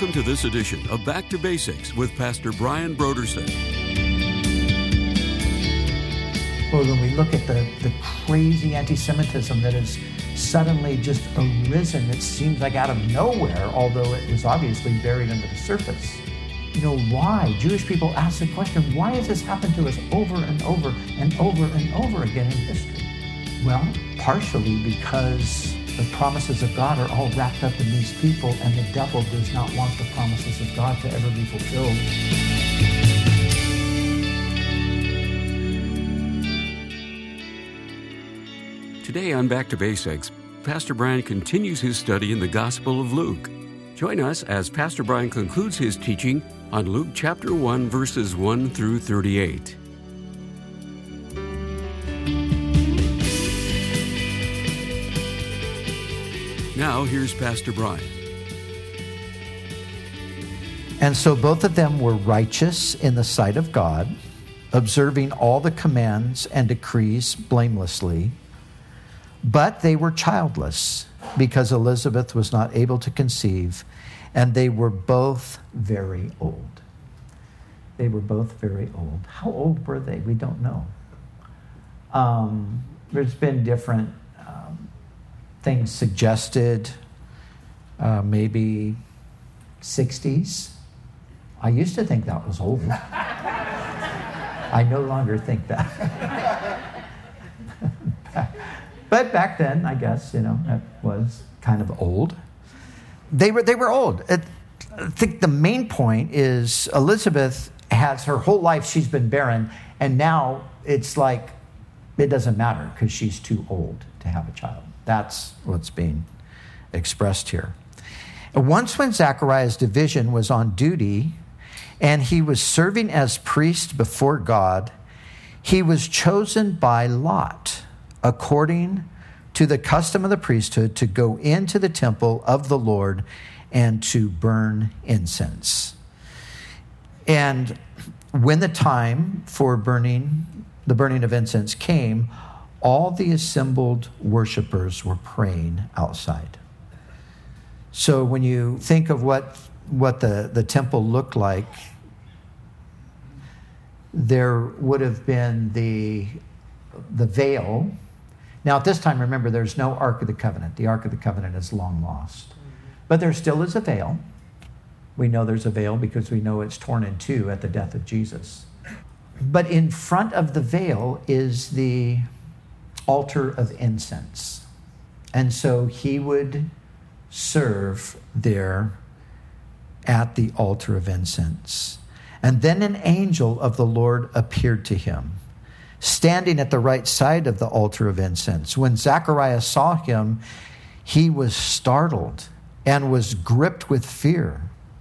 Welcome to this edition of Back to Basics with Pastor Brian Brodersen. Well, when we look at the crazy anti-Semitism that has suddenly just arisen, it seems like out of nowhere, although it was obviously buried under the surface. Why? Jewish people ask the question, why has this happened to us over and over and over and over again in history? Well, partially because the promises of God are all wrapped up in these people, and the devil does not want the promises of God to ever be fulfilled. Today on Back to Basics, Pastor Brian continues his study in the Gospel of Luke. Join us as Pastor Brian concludes his teaching on Luke chapter 1, verses 1 through 38. Now, here's Pastor Brian. And so both of them were righteous in the sight of God, observing all the commands and decrees blamelessly. But they were childless because Elizabeth was not able to conceive, and they were both very old. They were both very old. How old were they? We don't know. There's been different things suggested, maybe 60s. I used to think that was old. I no longer think that. But back then, I guess, that was kind of old. They were old. I think the main point is Elizabeth has her whole life, she's been barren, and now it's like it doesn't matter because she's too old to have a child. That's what's being expressed here. Once when Zachariah's division was on duty and he was serving as priest before God, he was chosen by lot, according to the custom of the priesthood, to go into the temple of the Lord and to burn incense. And when the time for the burning of incense came, all the assembled worshipers were praying outside. So when you think of what the temple looked like, there would have been the veil. Now at this time, remember, there's no Ark of the Covenant. The Ark of the Covenant is long lost. But there still is a veil. We know there's a veil because we know it's torn in two at the death of Jesus. But in front of the veil is the altar of incense. And so he would serve there at the altar of incense. And then an angel of the Lord appeared to him, standing at the right side of the altar of incense. When Zachariah saw him, he was startled and was gripped with fear.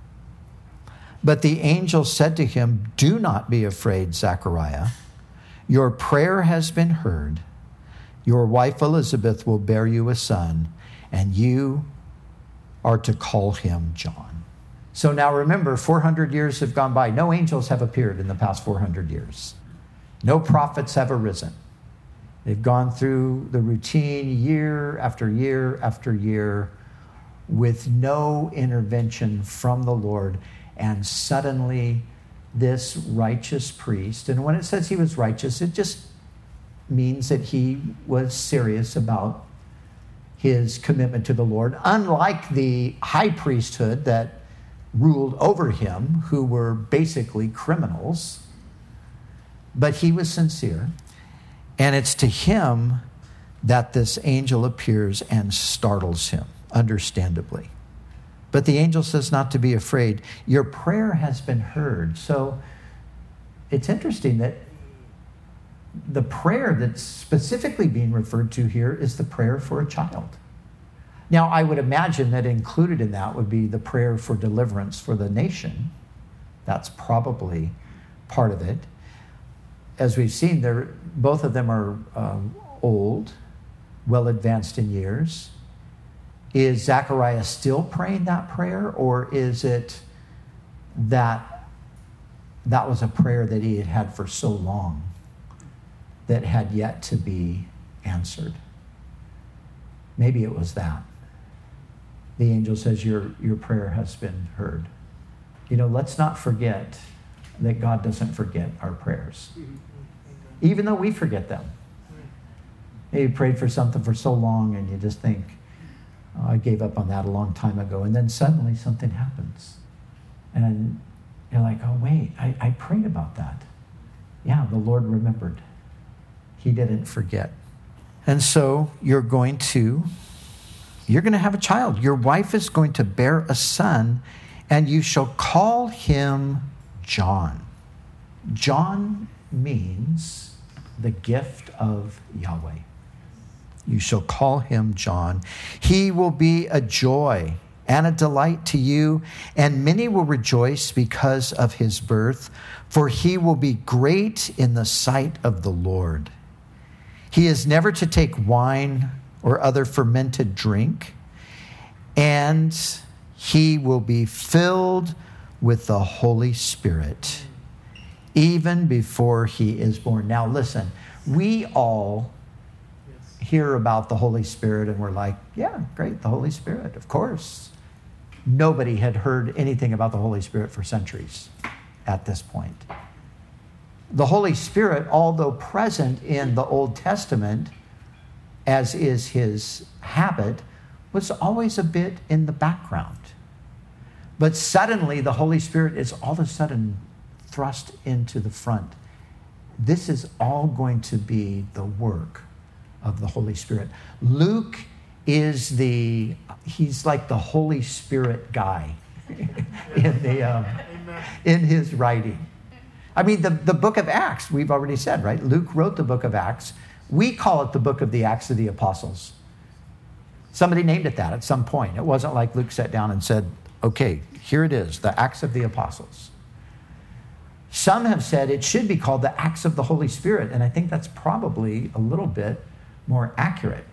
But the angel said to him, "Do not be afraid, Zachariah. Your prayer has been heard. Your wife Elizabeth will bear you a son, and you are to call him John." So now remember, 400 years have gone by. No angels have appeared in the past 400 years. No prophets have arisen. They've gone through the routine year after year after year with no intervention from the Lord. And suddenly this righteous priest, and when it says he was righteous, it just means that he was serious about his commitment to the Lord, unlike the high priesthood that ruled over him, who were basically criminals. But he was sincere, and it's to him that this angel appears and startles him, understandably. But the angel says not to be afraid. Your prayer has been heard. So it's interesting that the prayer that's specifically being referred to here is the prayer for a child. Now, I would imagine that included in that would be the prayer for deliverance for the nation. That's probably part of it. As we've seen, both of them are old, well advanced in years. Is Zachariah still praying that prayer, or is it that was a prayer that he had had for so long that had yet to be answered? Maybe it was that. the angel says, your prayer has been heard. Let's not forget that God doesn't forget our prayers, even though we forget them. Maybe you prayed for something for so long and you just think, oh, I gave up on that a long time ago. And then suddenly something happens. And you're like, oh, wait, I prayed about that. Yeah, the Lord remembered. He didn't forget. And so you're going to have a child. Your wife is going to bear a son, and you shall call him John. John means the gift of Yahweh. You shall call him John. He will be a joy and a delight to you, and many will rejoice because of his birth, for he will be great in the sight of the Lord. He is never to take wine or other fermented drink, and he will be filled with the Holy Spirit even before he is born. Now listen, we all hear about the Holy Spirit and we're like, yeah, great, the Holy Spirit, of course. Nobody had heard anything about the Holy Spirit for centuries at this point. The Holy Spirit, although present in the Old Testament, as is his habit, was always a bit in the background. But suddenly the Holy Spirit is all of a sudden thrust into the front. This is all going to be the work of the Holy Spirit. Luke is he's like the Holy Spirit guy in his writing. I mean, the book of Acts, we've already said, right? Luke wrote the book of Acts. We call it the book of the Acts of the Apostles. Somebody named it that at some point. It wasn't like Luke sat down and said, okay, here it is, the Acts of the Apostles. Some have said it should be called the Acts of the Holy Spirit, and I think that's probably a little bit more accurate.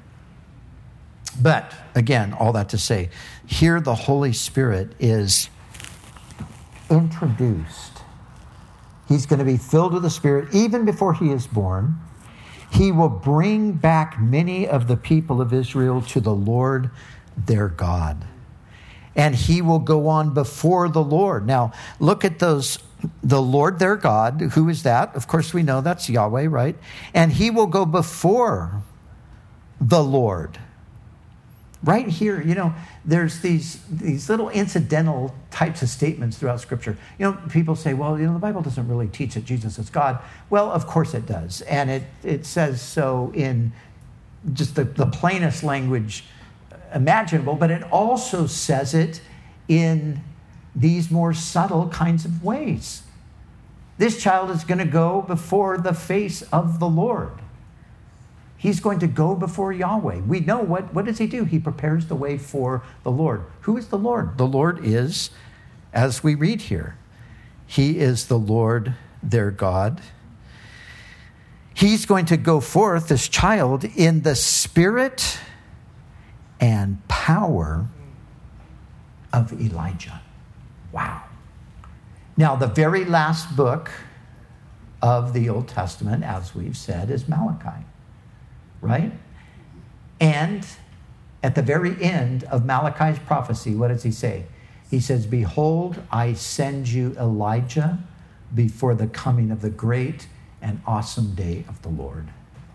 But again, all that to say, here the Holy Spirit is introduced. He's going to be filled with the Spirit even before he is born. He will bring back many of the people of Israel to the Lord their God. And he will go on before the Lord. Now, look at those. The Lord their God, who is that? Of course, we know that's Yahweh, right? And he will go before the Lord. Right here, there's these little incidental types of statements throughout Scripture. People say, well, the Bible doesn't really teach that Jesus is God. Well, of course it does. And it says so in just the plainest language imaginable, but it also says it in these more subtle kinds of ways. This child is going to go before the face of the Lord. He's going to go before Yahweh. We know what does he do? He prepares the way for the Lord. Who is the Lord? The Lord is, as we read here, he is the Lord their God. He's going to go forth, this child, in the spirit and power of Elijah. Wow. Now, the very last book of the Old Testament, as we've said, is Malachi. Right? And at the very end of Malachi's prophecy, what does he say? He says, behold, I send you Elijah before the coming of the great and awesome day of the Lord.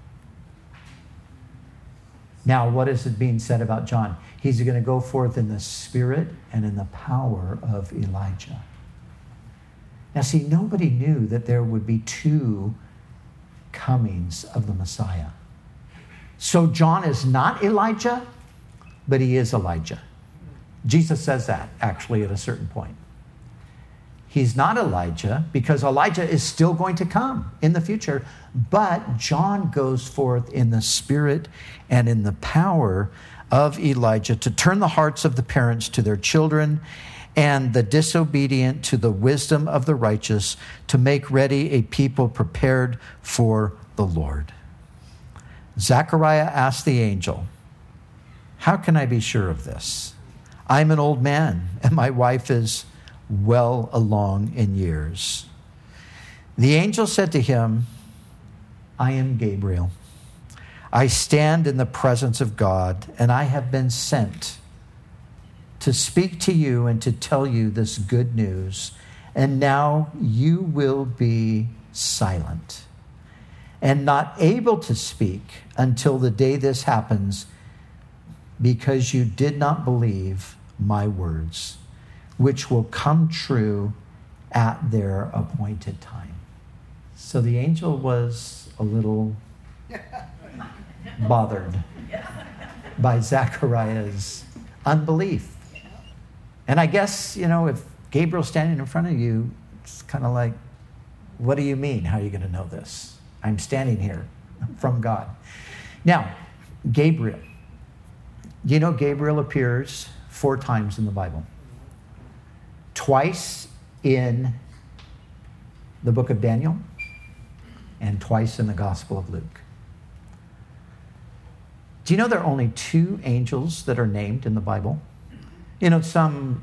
Now, what is it being said about John? He's going to go forth in the spirit and in the power of Elijah. Now, see, nobody knew that there would be two comings of the Messiah. So John is not Elijah, but he is Elijah. Jesus says that, actually, at a certain point. He's not Elijah because Elijah is still going to come in the future, but John goes forth in the spirit and in the power of Elijah to turn the hearts of the parents to their children and the disobedient to the wisdom of the righteous, to make ready a people prepared for the Lord. Zechariah asked the angel, how can I be sure of this? I'm an old man, and my wife is well along in years. The angel said to him, I am Gabriel. I stand in the presence of God, and I have been sent to speak to you and to tell you this good news. And now you will be silent and not able to speak until the day this happens, because you did not believe my words, which will come true at their appointed time. So the angel was a little bothered by Zechariah's unbelief. And I guess, if Gabriel's standing in front of you, it's kind of like, what do you mean? How are you going to know this? I'm standing here from God. Now, Gabriel. Gabriel appears 4 times in the Bible. Twice in the book of Daniel and twice in the Gospel of Luke. Do you know there are only 2 angels that are named in the Bible? Some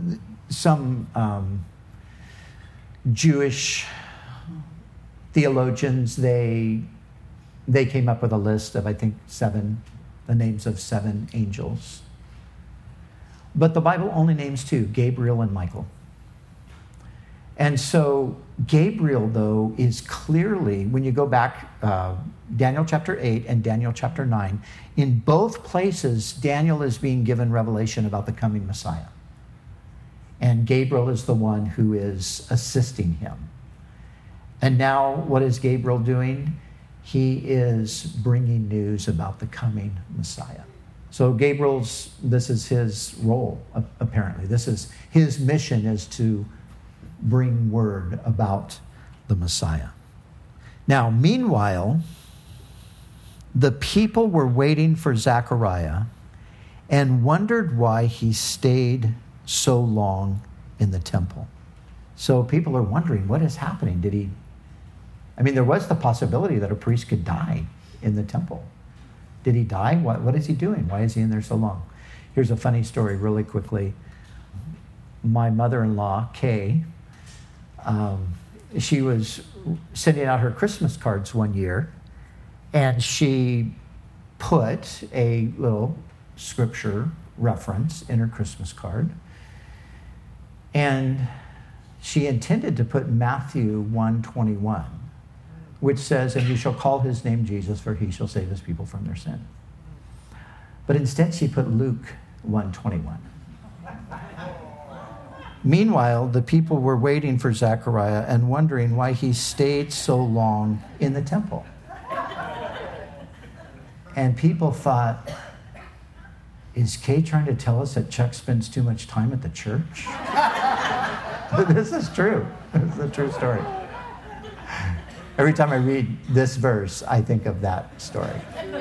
Jewish theologians, they came up with a list of, I think, the names of 7 angels. But the Bible only names 2, Gabriel and Michael. And so Gabriel, though, is clearly, when you go back, Daniel chapter 8 and Daniel chapter 9, in both places, Daniel is being given revelation about the coming Messiah. And Gabriel is the one who is assisting him. And now, what is Gabriel doing? He is bringing news about the coming Messiah. So this is his role, apparently. His mission is to bring word about the Messiah. Now, meanwhile, the people were waiting for Zechariah and wondered why he stayed so long in the temple. So people are wondering, what is happening? There was the possibility that a priest could die in the temple. Did he die? What is he doing? Why is he in there so long? Here's a funny story really quickly. My mother-in-law, Kay, she was sending out her Christmas cards one year, and she put a little scripture reference in her Christmas card. And she intended to put Matthew 1:21, which says, "And you shall call his name Jesus, for he shall save his people from their sin." But instead she put Luke 1:21. Meanwhile, the people were waiting for Zechariah and wondering why he stayed so long in the temple. And people thought, is Kay trying to tell us that Chuck spends too much time at the church? This is true. This is a true story. Every time I read this verse, I think of that story.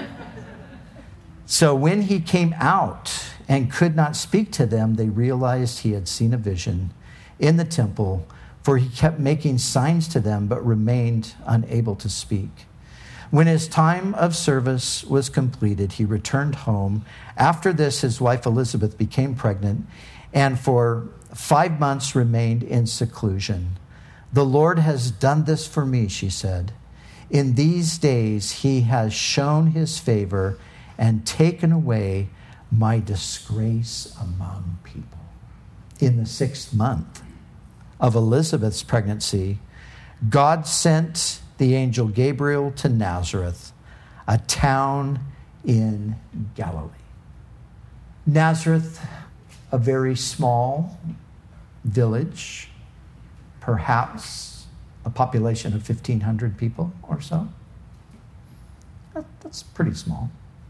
So when he came out and could not speak to them, they realized he had seen a vision in the temple, for he kept making signs to them, but remained unable to speak. When his time of service was completed, he returned home. After this, his wife Elizabeth became pregnant, and for 5 months remained in seclusion. "The Lord has done this for me," she said. "In these days he has shown his favor and taken away my disgrace among people." In the 6th month of Elizabeth's pregnancy, God sent the angel Gabriel to Nazareth, a town in Galilee. Nazareth, a very small village, perhaps a population of 1,500 people or so. That's pretty small.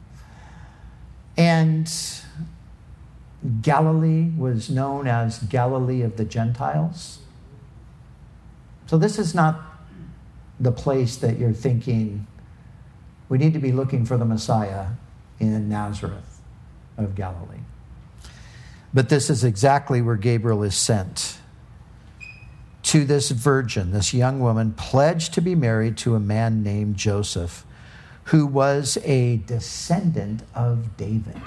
And Galilee was known as Galilee of the Gentiles. So this is not the place that you're thinking, we need to be looking for the Messiah in Nazareth of Galilee. But this is exactly where Gabriel is sent. To this virgin, this young woman, pledged to be married to a man named Joseph, who was a descendant of David.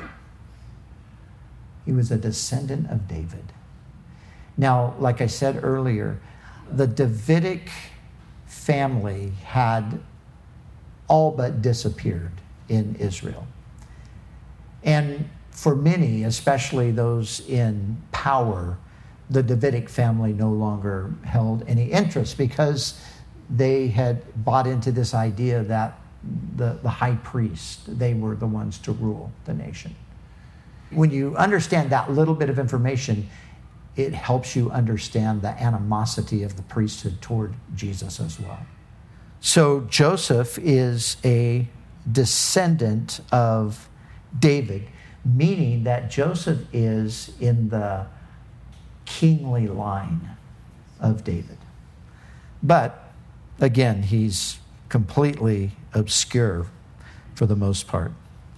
He was a descendant of David. Now, like I said earlier, the Davidic family had all but disappeared in Israel. And for many, especially those in power, the Davidic family no longer held any interest because they had bought into this idea that the high priest, they were the ones to rule the nation. When you understand that little bit of information, it helps you understand the animosity of the priesthood toward Jesus as well. So Joseph is a descendant of David, meaning that Joseph is in the kingly line of David. But again, he's completely obscure for the most part.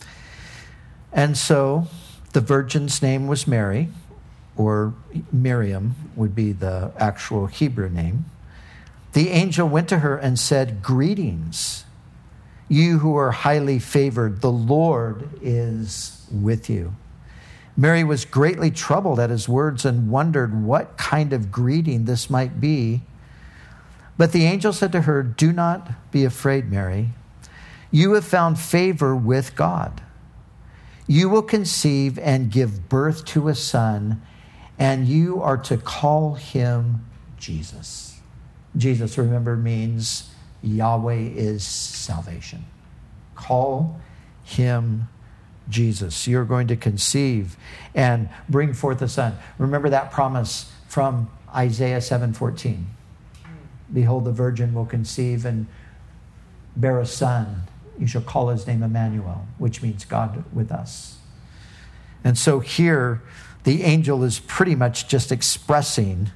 And so the virgin's name was Mary, or Miriam would be the actual Hebrew name. The angel went to her and said, "Greetings, you who are highly favored, the Lord is with you." Mary was greatly troubled at his words and wondered what kind of greeting this might be. But the angel said to her, "Do not be afraid, Mary. You have found favor with God. You will conceive and give birth to a son, and you are to call him Jesus." Jesus, remember, means Yahweh is salvation. Call him Jesus. You're going to conceive and bring forth a son. Remember that promise from Isaiah 7:14. Behold, the virgin will conceive and bear a son. You shall call his name Emmanuel, which means God with us. And so here, the angel is pretty much just expressing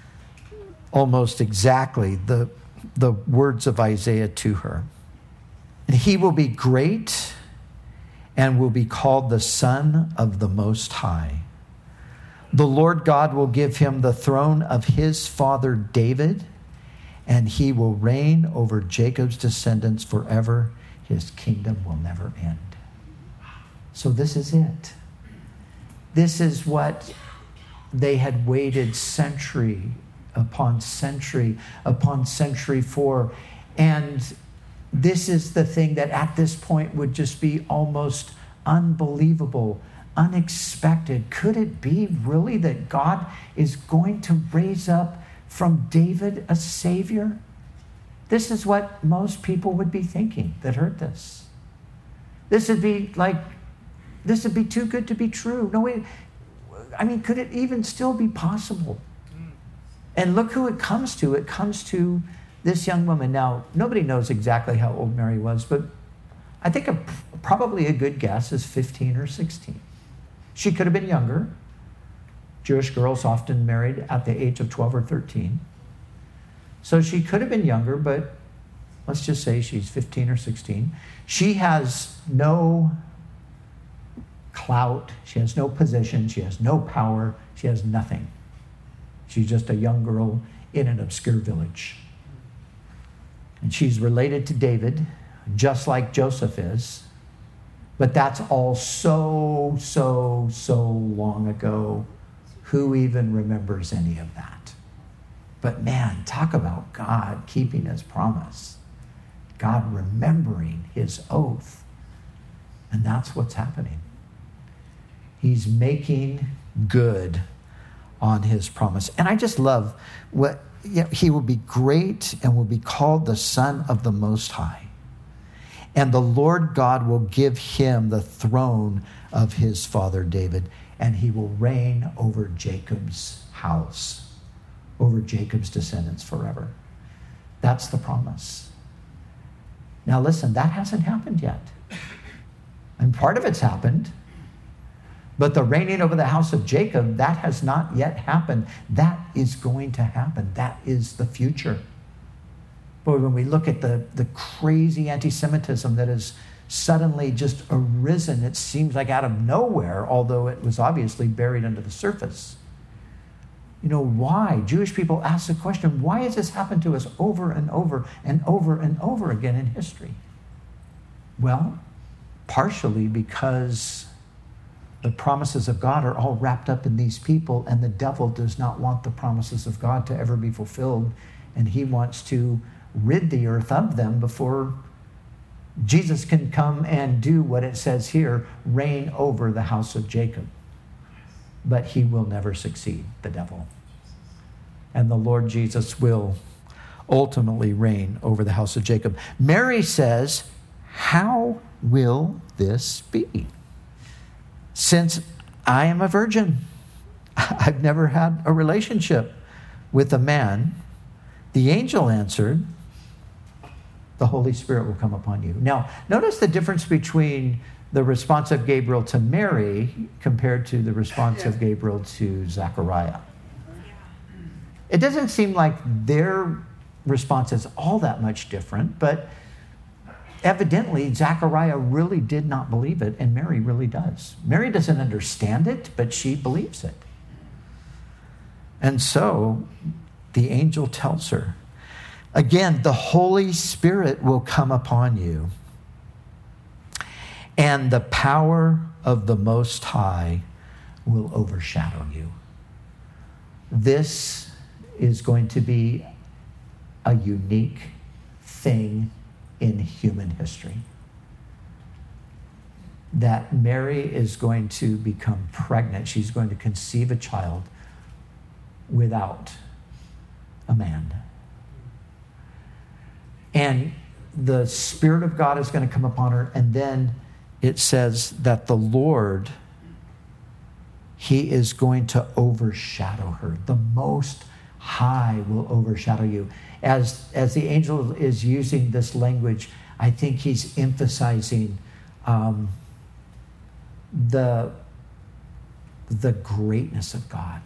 almost exactly the words of Isaiah to her. And he will be great and will be called the Son of the Most High. The Lord God will give him the throne of his father David, and he will reign over Jacob's descendants forever. His kingdom will never end. So this is it. This is what they had waited century upon century upon century for. And this is the thing that at this point would just be almost unbelievable, unexpected. Could it be really that God is going to raise up from David a Savior? This is what most people would be thinking that heard this. This would be too good to be true. No way. I mean, could it even still be possible? And look who it comes to. It comes to this young woman. Now, nobody knows exactly how old Mary was, but I think probably a good guess is 15 or 16. She could have been younger. Jewish girls often married at the age of 12 or 13. So she could have been younger, but let's just say she's 15 or 16. She has no clout. She has no position. She has no power. She has nothing. She's just a young girl in an obscure village. And she's related to David, just like Joseph is. But that's all so long ago. Who even remembers any of that? But man, talk about God keeping his promise. God remembering his oath. And that's what's happening. He's making good on his promise. And I just love what he will be great and will be called the Son of the Most High. And the Lord God will give him the throne of his father David, and he will reign over Jacob's house, over Jacob's descendants forever. That's the promise. Now listen, that hasn't happened yet. And part of it's happened. But the reigning over the house of Jacob, that has not yet happened. That is going to happen. That is the future. But when we look at the crazy anti-Semitism that has suddenly just arisen, it seems like out of nowhere, although it was obviously buried under the surface. You know, why? Jewish people ask the question, why has this happened to us over and over and over and over again in history? Well, partially because the promises of God are all wrapped up in these people, and the devil does not want the promises of God to ever be fulfilled, and he wants to rid the earth of them before Jesus can come and do what it says here, reign over the house of Jacob. But he will never succeed, the devil. And the Lord Jesus will ultimately reign over the house of Jacob. Mary says, how will this be? Since I am a virgin, I've never had a relationship with a man. The angel answered, the Holy Spirit will come upon you. Now, notice the difference between the response of Gabriel to Mary compared to the response of Gabriel to Zechariah. It doesn't seem like their response is all that much different, but evidently Zechariah really did not believe it, and Mary really does. Mary doesn't understand it, but she believes it. And so the angel tells her, again, the Holy Spirit will come upon you, and the power of the Most High will overshadow you. This is going to be a unique thing in human history. That Mary is going to become pregnant. She's going to conceive a child without a man. And the Spirit of God is going to come upon her. And then it says that the Lord, he is going to overshadow her. The Most High will overshadow you. As the angel is using this language, I think he's emphasizing the greatness of God.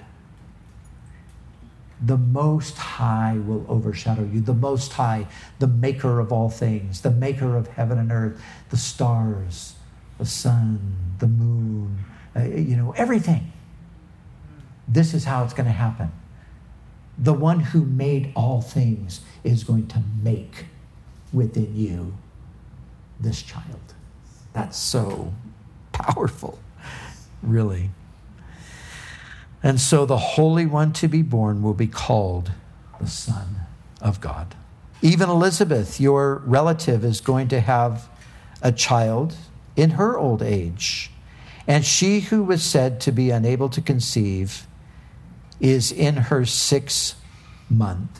The Most High will overshadow you. The Most High, the maker of all things, the maker of heaven and earth, the stars, the sun, the moon, everything. This is how it's going to happen. The one who made all things is going to make within you this child. That's so powerful, really. And so the Holy One to be born will be called the Son of God. Even Elizabeth, your relative, is going to have a child in her old age. And she who was said to be unable to conceive is in her 6th month.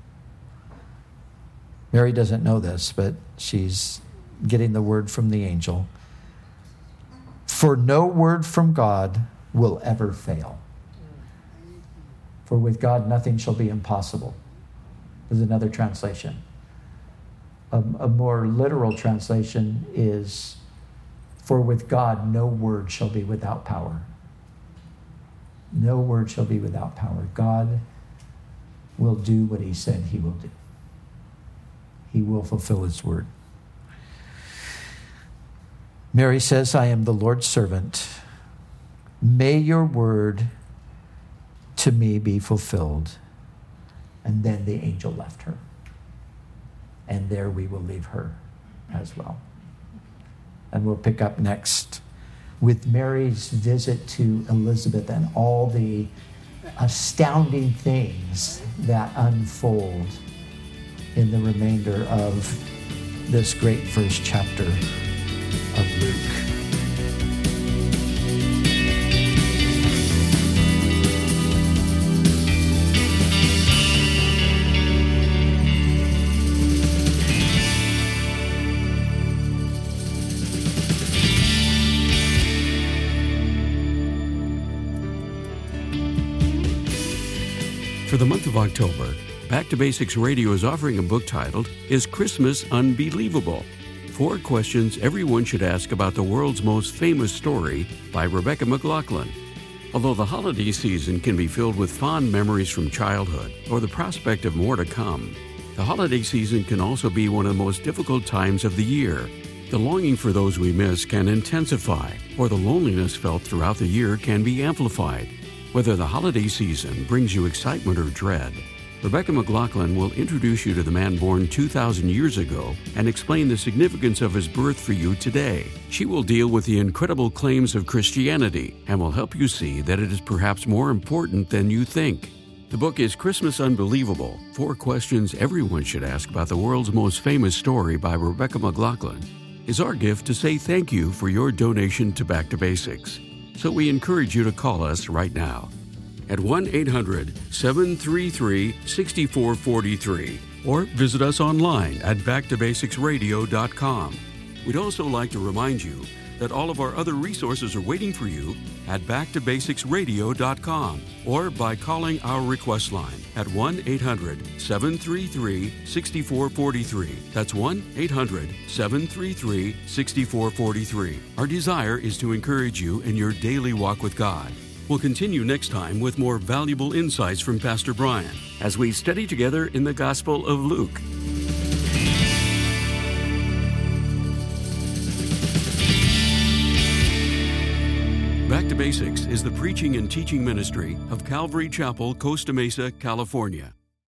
Mary doesn't know this, but she's getting the word from the angel. For no word from God will ever fail. For with God nothing shall be impossible. There's another translation. A more literal translation is, for with God no word shall be without power. No word shall be without power. God will do what he said he will do. He will fulfill his word. Mary says, I am the Lord's servant. May your word to me be fulfilled. And then the angel left her. And there we will leave her as well. And we'll pick up next with Mary's visit to Elizabeth and all the astounding things that unfold in the remainder of this great first chapter of Luke. For the month of October, Back to Basics Radio is offering a book titled, Is Christmas Unbelievable? 4 questions everyone should ask about the world's most famous story by Rebecca McLaughlin. Although the holiday season can be filled with fond memories from childhood or the prospect of more to come, the holiday season can also be one of the most difficult times of the year. The longing for those we miss can intensify, or the loneliness felt throughout the year can be amplified. Whether the holiday season brings you excitement or dread, Rebecca McLaughlin will introduce you to the man born 2,000 years ago and explain the significance of his birth for you today. She will deal with the incredible claims of Christianity and will help you see that it is perhaps more important than you think. The book is Christmas Unbelievable, 4 questions everyone should ask about the world's most famous story by Rebecca McLaughlin. is our gift to say thank you for your donation to Back to Basics. So we encourage you to call us right now at 1-800-733-6443 or visit us online at backtobasicsradio.com. We'd also like to remind you that all of our other resources are waiting for you at backtobasicsradio.com or by calling our request line at 1-800-733-6443. That's 1-800-733-6443. Our desire is to encourage you in your daily walk with God. We'll continue next time with more valuable insights from Pastor Brian as we study together in the Gospel of Luke. Back to Basics is the preaching and teaching ministry of Calvary Chapel, Costa Mesa, California.